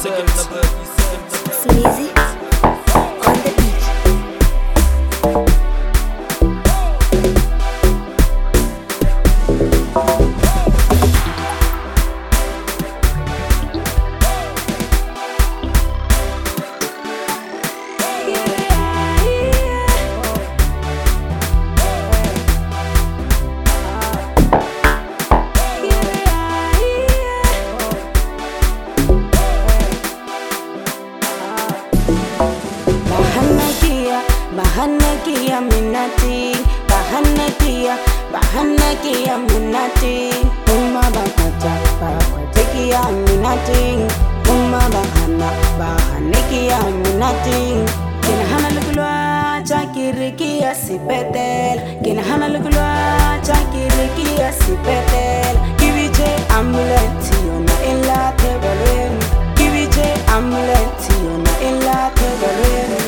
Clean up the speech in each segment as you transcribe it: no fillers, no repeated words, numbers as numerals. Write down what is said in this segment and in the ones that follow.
Sneezy on the beat. Bahanakia minati, bahanakia minati. Uma bahanakia minati. Uma bahanakia minati. Kina hana lukulwa chakirikia sipetel. Kina hana lukulwa chakirikia sipetel. Kivije amuleti ona illa tegalwen. Kivije amuleti ona illa tegalwen.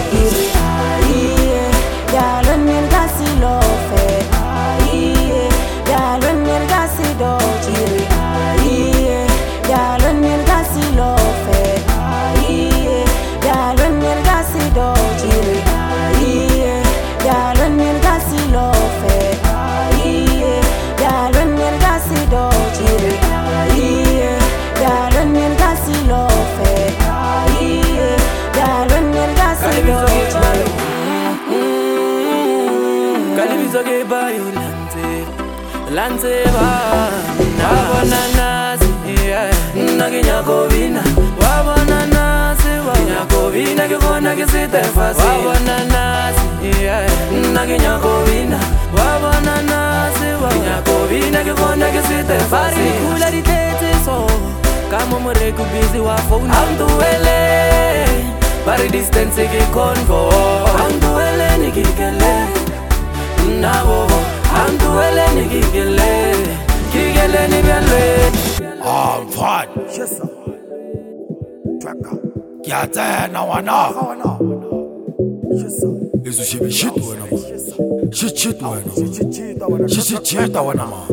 Kalibizoge bayo lanze ba wabona nasi naginyakobina wabona nasi waginyakobina kikona kisitefasi wabona nasi naginyakobina wabona nasi waginyakobina kikona kisitefasi kula ditete so kama mureko busy wa phone amduele bari distance kikonvo amduele nikikele nabo amduele nikikele kigele ni belwe fine. Yes, sir. Tracker. Kiatena wana. Yes, sir. Isu shibi shit wana ma. Shit wana. Shit wana ma.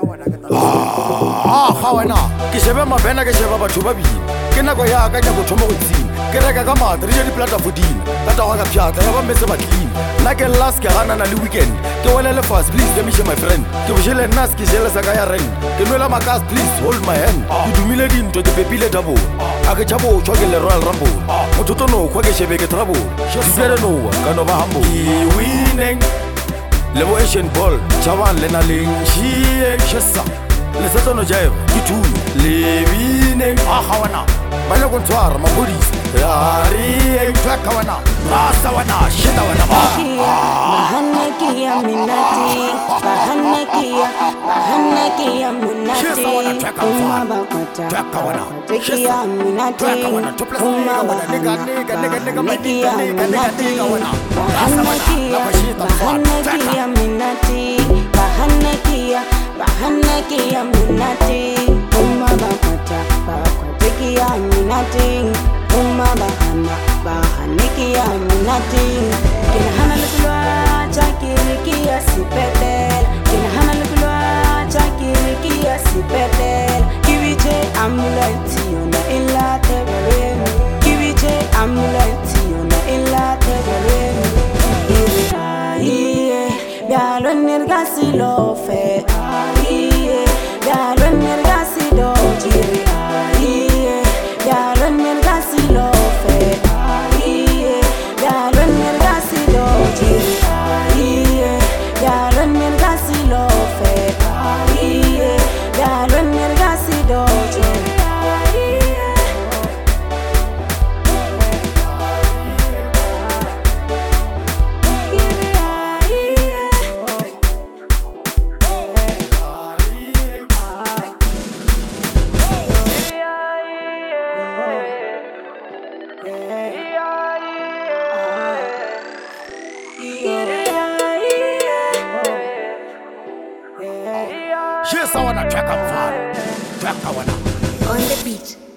Hawana. Kishebe mabena kishebe batho ba bina. Ke nako ya ka go thoma go tsina. Ke reka ka matri je di platafodina. Ka tawa ka pjata ya ba metse ba clean. Na ke last ke gana na le weekend. Ke welele fast please let me share my friend. Ke bojele nas ke jele sa ka ya rent. Ke nwela makas please hold my hand. Ke dumile dinto ke pepile double. A ke chabo chwa ke le Royal Rumble. Motho no kwa ke shebe ke trouble. Dibere no ka no ba humble. Winning Levo Asian ball, chawan lena ling shie shesa. Leseto no jive, itu levine ahawana. Banya kontwar ma police. Yari track kawana. Rasa wana, shita wana ma. Bahanakia minati, bahanakia minati. Uma bahanakia minati. Uma bahanakia minati. Bahanakia minati, bahanakia minati. Uma bahanakia minati. Uma bahanakia minati. Kina hana lukulwa chakirikia sipetel. Kina hana lukulwa chakirikia sipetel. Kivije amuleti ona illa tegalwen. Kivije amuleti ona illa tegalwen. Bialwen nirgasi lofe. Bialwen nirgasi dojiri. Bialwen nirgasi lofe. Bialwen nirgasi dojiri. Bialwen nirgasi lofe. Bialwen nirgasi dojiri. Yes, I wanna track up far. Track I wanna. On the beat.